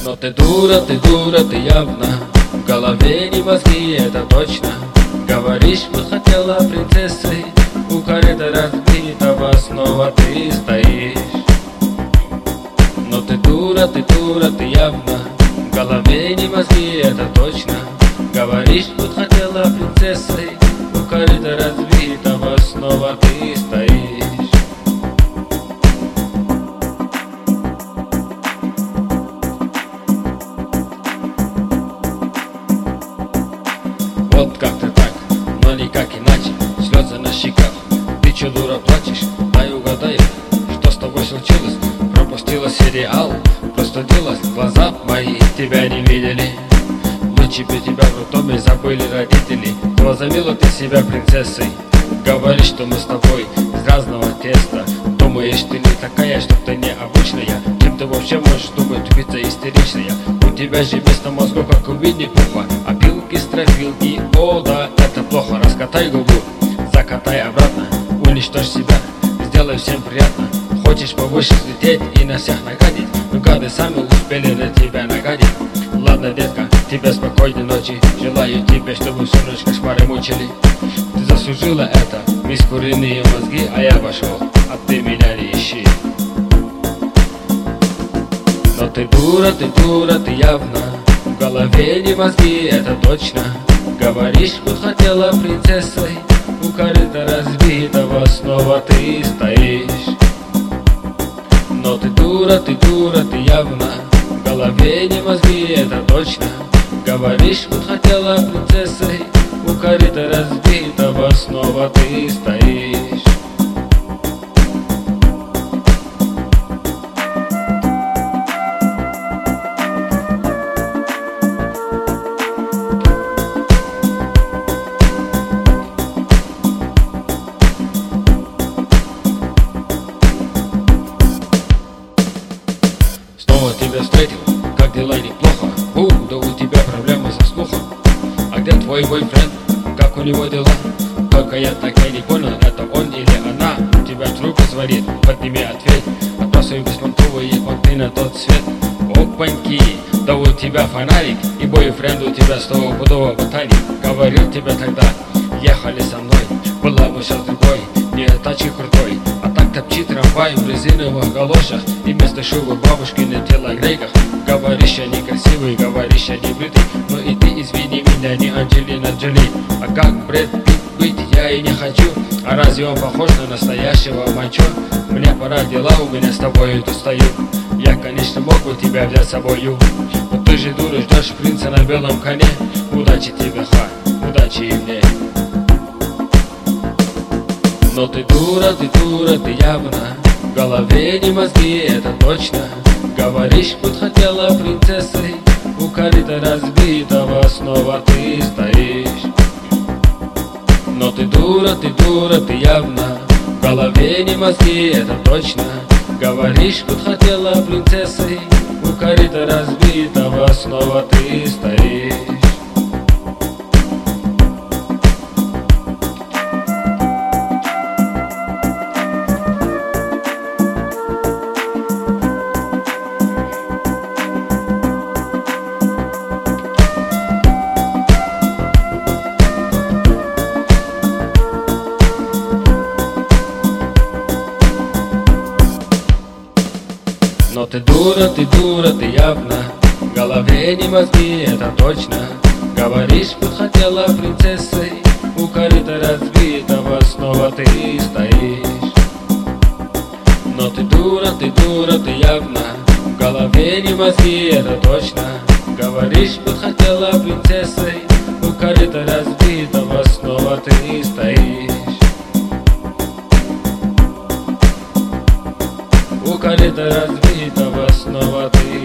Но ты дура, ты явно. В голове не мозги, это точно. Говоришь, вот хотела принцессой. У корыта разбитого снова ты стоишь. Но ты дура, ты явно. В голове не мозги, это точно. Говоришь, вот хотела принцессой. У корыта разбитого снова ты стоишь. Вот как-то так, но никак иначе. Слезы на щеках, ты чё, дура, плачешь? Дай угадаю, что с тобой случилось? Пропустила сериал, простудилась, глаза мои тебя не видели. Лучше бы тебя в роддоме забыли родители. Возомнила ты себя принцессой. Говоришь, что мы с тобой из разного теста. Думаешь, ты не такая, что ты необычная. Чем ты вообще можешь думать, тупица истеричная? У тебя же вместо мозгов, как у Винни-Пуха, опилки, строфилки, о да, это плохо. Раскатай губу, закатай обратно, уничтожь себя, сделай всем приятно. Хочешь повыше взлететь и на всех нагадить, но гады сами успели на тебя нагадить. Ладно, детка, тебе спокойной ночи. Желаю тебе, чтобы всю ночь кошмары мучили. Ты заслужила это, мисс куриные мозги, а я пошел, а ты меня не ищи. Но ты дура, ты явно. В голове не мозги, это точно. Говоришь, вот хотела принцессой. У корыта разбитого снова ты стоишь. Но ты дура, ты явно. В голове не мозги, это точно. Говоришь, вот хотела принцессой. У корыта разбитого снова ты стоишь. Снова тебя встретил, как дела, неплохо? Да у тебя проблемы со слухом. А где твой бойфренд? Как у него дела? Только я так и не понял, это он или она. Тебя трубка звонит, подними, ответь. Отбрасывай беспонтовые понты на тот свет. Опаньки, да у тебя фонарик. И бойфренд у тебя стопудово ботаник. Говорил тебе тогда, ехали со мной. Была бы сейчас другой, не тачки крутой. А так топчи трамвай в резиновых галошах. И вместо шубы бабушки на телогрейках. Говоришь, я некрасивый, говоришь, я не бритый. Но и ты извини меня, не Анджелина Джоли. А как Брэд Питт быть я и не хочу. А разве он похож на настоящего мачо? Мне пора, дела у меня с тобой тут стою. Я, конечно, мог бы тебя взять с собою, но ты же дура, ждешь принца на белом коне. Удачи тебе, удачи и мне. Но ты дура, ты явно. В голове не мозги, это точно. Говоришь, вот хотела принцессой. У корыта разбитого снова ты стоишь. Но ты дура, ты явно. В голове не мозги, это точно. Говоришь, вот хотела принцессой. У корыта разбитого снова ты стоишь. Но ты дура, ты явно. В голове не мозги, это точно. Говоришь, вот хотела принцессой. У корыта разбитого снова ты стоишь. Но ты дура, ты явно. В голове не мозги, это точно. Говоришь, вот хотела принцессой. У корыта разбитого снова ты стоишь. У корыта разбитого снова ты